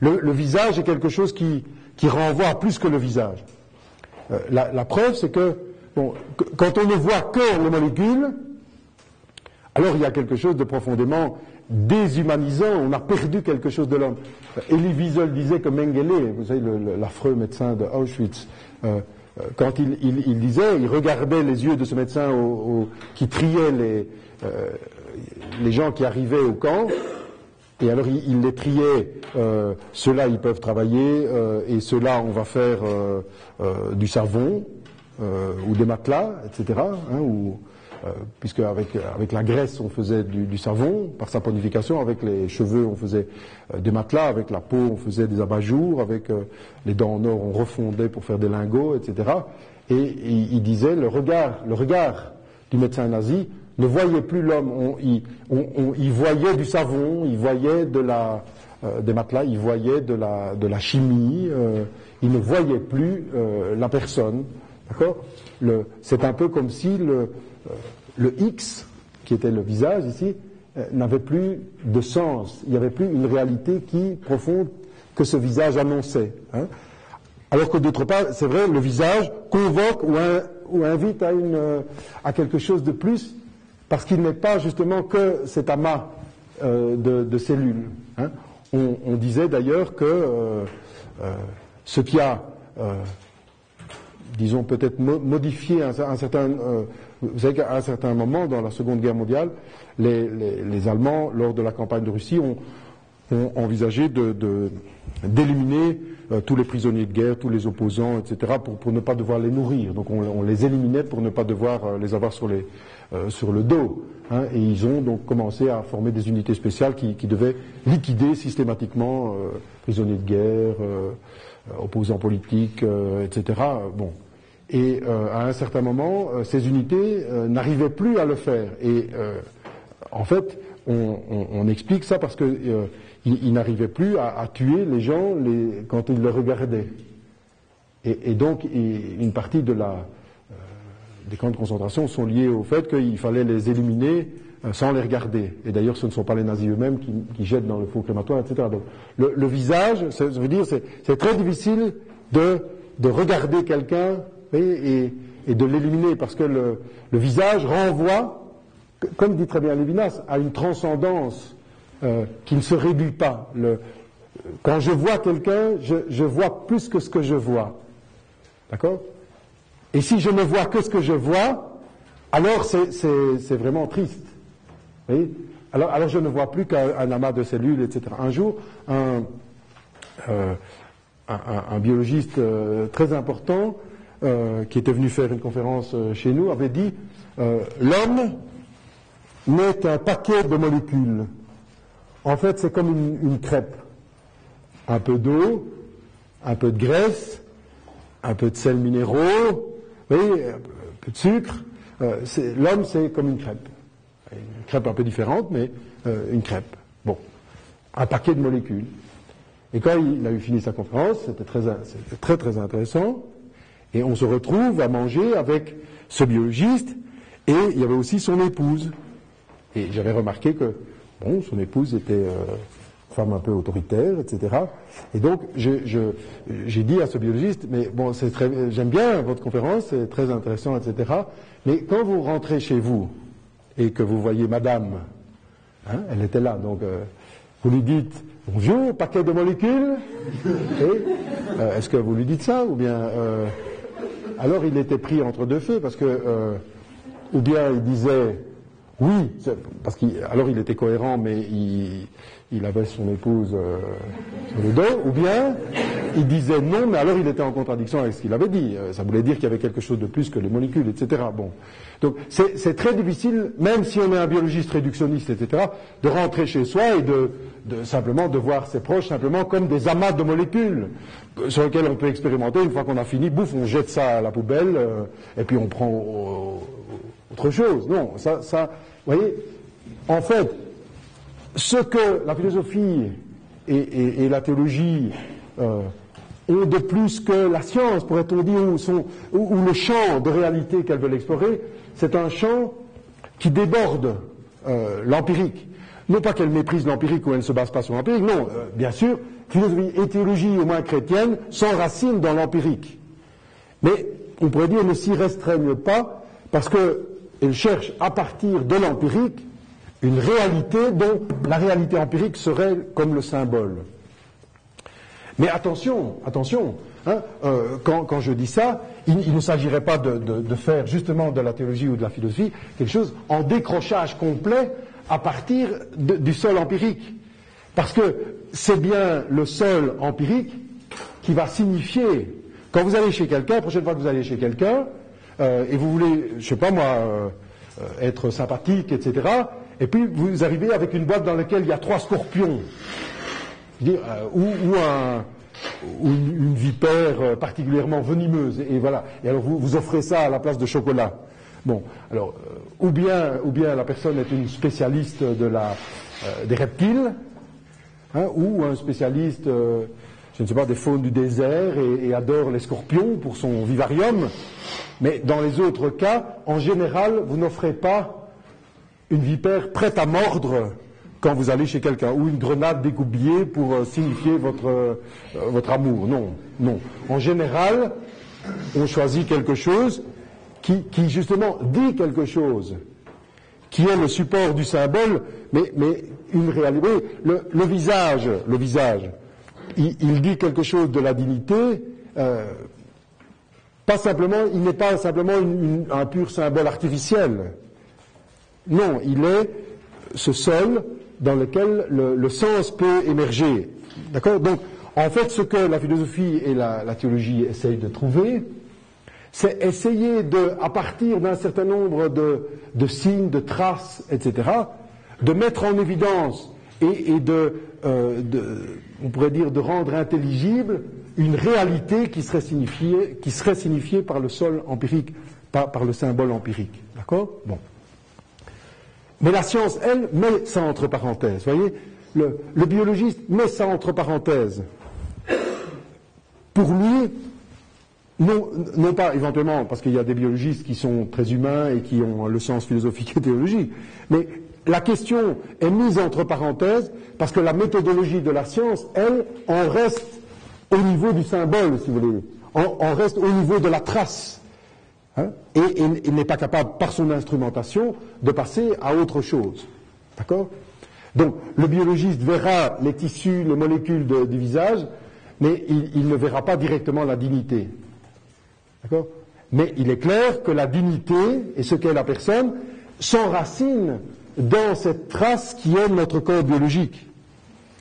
le visage est quelque chose qui renvoie à plus que le visage. La preuve, c'est que quand on ne voit que les molécules, alors il y a quelque chose de profondément déshumanisant, on a perdu quelque chose de l'homme. Elie Wiesel disait que Mengele, vous savez, l'affreux médecin de Auschwitz, quand il disait, il regardait les yeux de ce médecin qui triait les gens qui arrivaient au camp, et alors il les triait, ceux-là ils peuvent travailler, et ceux-là on va faire du savon, ou des matelas, etc., puisque avec la graisse on faisait du savon par saponification, avec les cheveux on faisait des matelas, avec la peau on faisait des abat-jours, avec les dents en or on refondait pour faire des lingots, etc. Et il disait le regard du médecin nazi ne voyait plus l'homme, il voyait du savon, il voyait des matelas, il voyait de la chimie, il ne voyait plus la personne, d'accord. C'est un peu comme si le X, qui était le visage ici, n'avait plus de sens. Il n'y avait plus une réalité profonde que ce visage annonçait. Hein. Alors que d'autre part, c'est vrai, le visage convoque ou invite à quelque chose de plus, parce qu'il n'est pas justement que cet amas de cellules. Hein. On disait d'ailleurs que ce qui a disons peut-être modifié un certain... vous savez qu'à un certain moment, dans la Seconde Guerre mondiale, les Allemands, lors de la campagne de Russie, ont envisagé d'éliminer tous les prisonniers de guerre, tous les opposants, etc., pour ne pas devoir les nourrir. Donc on les éliminait pour ne pas devoir les avoir sur le dos. Hein, et ils ont donc commencé à former des unités spéciales qui devaient liquider systématiquement prisonniers de guerre, opposants politiques, etc. Bon. Et à un certain moment, ces unités n'arrivaient plus à le faire. Et en fait, on explique ça parce que ils n'arrivaient plus à tuer les gens quand ils les regardaient. Et donc, une partie des camps de concentration sont liés au fait qu'il fallait les éliminer sans les regarder. Et d'ailleurs, ce ne sont pas les nazis eux-mêmes qui jettent dans le four crématoire, etc. Donc, le visage, ça veut dire, c'est très difficile de regarder quelqu'un et de l'éliminer, parce que le visage renvoie, comme dit très bien Lévinas, à une transcendance qui ne se réduit pas. Quand je vois quelqu'un, je vois plus que ce que je vois. D'accord ? Et si je ne vois que ce que je vois, alors c'est vraiment triste. Vous voyez ? Alors je ne vois plus qu'un amas de cellules, etc. Un jour, un biologiste très important qui était venu faire une conférence chez nous avait dit l'homme n'est un paquet de molécules. En fait, c'est comme une crêpe. Un peu d'eau, un peu de graisse, un peu de sels minéraux, oui, un peu de sucre. L'homme, c'est comme une crêpe. Une crêpe un peu différente, mais une crêpe. Bon, un paquet de molécules. Et quand il a eu fini sa conférence, c'était très très intéressant. Et on se retrouve à manger avec ce biologiste, et il y avait aussi son épouse. Et j'avais remarqué que, bon, son épouse était une femme un peu autoritaire, etc. Et donc, j'ai dit à ce biologiste, mais bon, j'aime bien votre conférence, c'est très intéressant, etc. Mais quand vous rentrez chez vous, et que vous voyez madame, hein, elle était là, donc vous lui dites, bonjour, paquet de molécules, est-ce que vous lui dites ça, ou bien... alors il était pris entre deux feux, parce que, ou bien il disait... Oui, parce alors il était cohérent, mais il avait son épouse sur le dos, ou bien il disait non, mais alors il était en contradiction avec ce qu'il avait dit. Ça voulait dire qu'il y avait quelque chose de plus que les molécules, etc. Bon, donc c'est très difficile, même si on est un biologiste réductionniste, etc., de rentrer chez soi et de simplement de voir ses proches simplement comme des amas de molécules sur lesquels on peut expérimenter. Une fois qu'on a fini, bouf, on jette ça à la poubelle et puis on prend autre chose. Non, ça, vous voyez, en fait, ce que la philosophie et la théologie ont de plus que la science, pourrait-on dire, ou le champ de réalité qu'elles veulent explorer, c'est un champ qui déborde l'empirique. Non pas qu'elle méprise l'empirique ou elle ne se base pas sur l'empirique, non, bien sûr, philosophie et théologie, au moins chrétienne, s'enracinent dans l'empirique. Mais on pourrait dire ne s'y restreignent pas, parce qu'elle cherche à partir de l'empirique une réalité dont la réalité empirique serait comme le symbole. Mais attention, hein, quand je dis ça, il ne s'agirait pas de faire justement de la théologie ou de la philosophie quelque chose en décrochage complet à partir du sol empirique. Parce que c'est bien le sol empirique qui va signifier, quand vous allez chez quelqu'un, la prochaine fois que vous allez chez quelqu'un, et vous voulez, je sais pas moi, être sympathique, etc., et puis vous arrivez avec une boîte dans laquelle il y a 3 scorpions, ou une vipère particulièrement venimeuse, et voilà. Et alors vous offrez ça à la place de chocolat. Bon, alors ou bien la personne est une spécialiste des reptiles, hein, ou un spécialiste, je ne sais pas, des faunes du désert et adore les scorpions pour son vivarium. Mais dans les autres cas, en général, vous n'offrez pas une vipère prête à mordre quand vous allez chez quelqu'un, ou une grenade dégoupillée pour signifier votre amour. Non. En général, on choisit quelque chose qui justement dit quelque chose, qui est le support du symbole, mais une réalité. Le visage, il dit quelque chose de la dignité. Pas simplement, il n'est pas simplement un pur symbole artificiel. Non, il est ce sol dans lequel le sens peut émerger. D'accord ? Donc, en fait, ce que la philosophie et la théologie essayent de trouver, c'est essayer à partir d'un certain nombre de signes, de traces, etc., de mettre en évidence et on pourrait dire, de rendre intelligible une réalité qui serait signifiée par le sol empirique, par le symbole empirique. D'accord ? Bon. Mais la science, elle, met ça entre parenthèses. Vous voyez, le biologiste met ça entre parenthèses. Pour lui, non pas éventuellement, parce qu'il y a des biologistes qui sont très humains et qui ont le sens philosophique et théologique, mais la question est mise entre parenthèses parce que la méthodologie de la science, elle, en reste au niveau du symbole, si vous voulez, en reste au niveau de la trace. Hein, et il n'est pas capable, par son instrumentation, de passer à autre chose. D'accord ? Donc, le biologiste verra les tissus, les molécules du visage, mais il ne verra pas directement la dignité. D'accord ? Mais il est clair que la dignité, et ce qu'est la personne, s'enracine dans cette trace qui est notre corps biologique. D'accord ?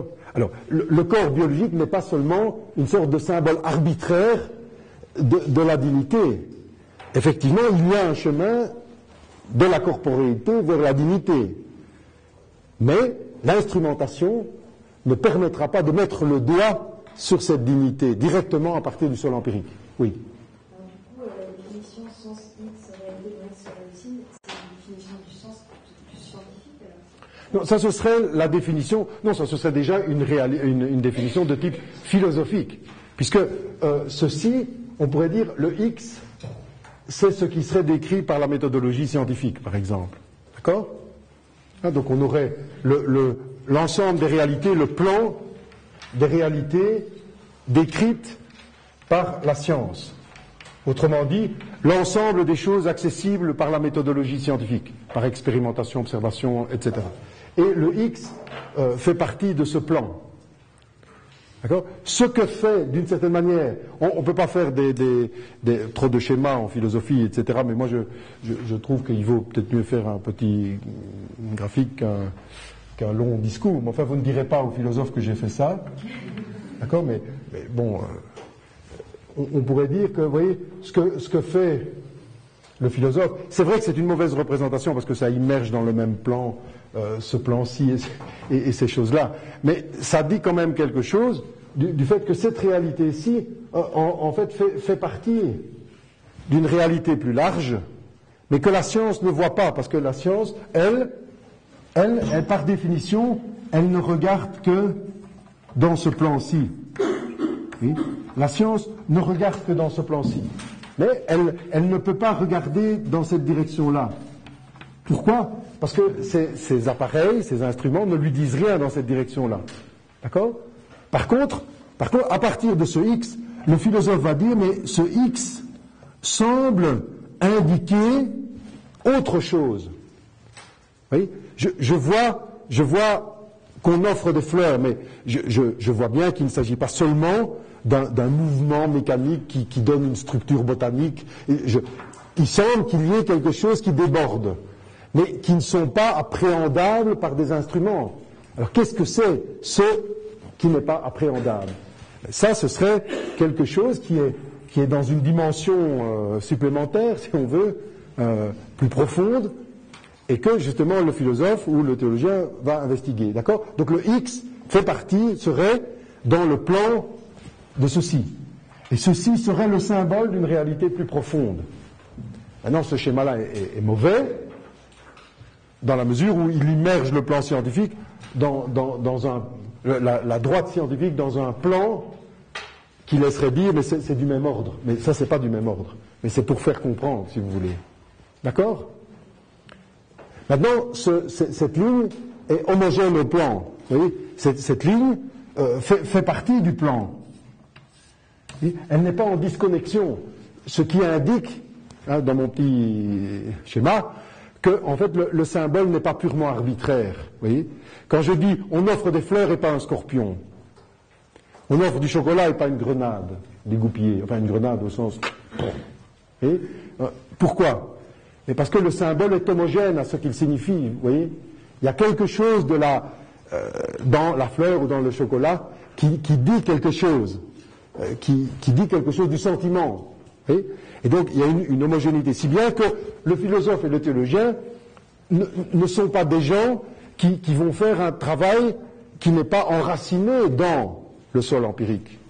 Alors, le corps biologique n'est pas seulement une sorte de symbole arbitraire de la dignité. Effectivement, il y a un chemin de la corporéité vers la dignité. Mais l'instrumentation ne permettra pas de mettre le doigt sur cette dignité directement à partir du sol empirique. Oui. Alors, du coup, la définition sens X, réalité de X sur la médecine, c'est une définition du sens plus scientifique alors ? Non, ça ce serait la définition. Non, ça ce serait déjà une définition de type philosophique, puisque ceci, on pourrait dire, le X, c'est ce qui serait décrit par la méthodologie scientifique, par exemple. D'accord ? Hein, donc on aurait l'ensemble des réalités, le plan des réalités décrites par la science. Autrement dit, l'ensemble des choses accessibles par la méthodologie scientifique, par expérimentation, observation, etc. Et le X fait partie de ce plan. D'accord ? Ce que fait, d'une certaine manière, on ne peut pas faire trop de schémas en philosophie, etc., mais moi je trouve qu'il vaut peut-être mieux faire un petit graphique qu'un long discours. Mais enfin, vous ne direz pas aux philosophes que j'ai fait ça. D'accord ? Mais bon, on pourrait dire que, vous voyez, ce que fait le philosophe, c'est vrai que c'est une mauvaise représentation parce que ça immerge dans le même plan, ce plan-ci et ces choses-là. Mais ça dit quand même quelque chose du fait que cette réalité-ci, en fait, fait partie d'une réalité plus large, mais que la science ne voit pas, parce que la science, elle, par définition, elle ne regarde que dans ce plan-ci. Oui. La science ne regarde que dans ce plan-ci. Mais elle ne peut pas regarder dans cette direction-là. Pourquoi ? parce que ces appareils, ces instruments ne lui disent rien dans cette direction-là. D'accord ? Par contre, à partir de ce X, le philosophe va dire, mais ce X semble indiquer autre chose. Vous voyez ? Je vois qu'on offre des fleurs, mais je vois bien qu'il ne s'agit pas seulement d'un mouvement mécanique qui donne une structure botanique. Il semble qu'il y ait quelque chose qui déborde, mais qui ne sont pas appréhendables par des instruments. Alors qu'est-ce que c'est ce qui n'est pas appréhendable? Ça, ce serait quelque chose qui est dans une dimension supplémentaire, si on veut, plus profonde, et que justement le philosophe ou le théologien va investiguer. D'accord? Donc le X serait dans le plan de ceci. Et ceci serait le symbole d'une réalité plus profonde. Maintenant, ce schéma-là est mauvais, dans la mesure où il immerge le plan scientifique la droite scientifique dans un plan qui laisserait dire, mais c'est du même ordre. Mais ça, c'est pas du même ordre. Mais c'est pour faire comprendre, si vous voulez. D'accord? Maintenant, cette ligne est homogène au plan. Vous voyez, cette ligne fait partie du plan. Elle n'est pas en disconnexion. Ce qui indique, dans mon petit schéma, que en fait le symbole n'est pas purement arbitraire. Vous voyez, quand je dis on offre des fleurs et pas un scorpion, on offre du chocolat et pas une grenade dégoupillée, enfin une grenade au sens. Et, pourquoi? Et parce que le symbole est homogène à ce qu'il signifie. Vous voyez, il y a quelque chose dans la fleur ou dans le chocolat qui dit quelque chose, qui dit quelque chose du sentiment. Vous voyez. Et donc, il y a une homogénéité, si bien que le philosophe et le théologien ne sont pas des gens qui vont faire un travail qui n'est pas enraciné dans le sol empirique.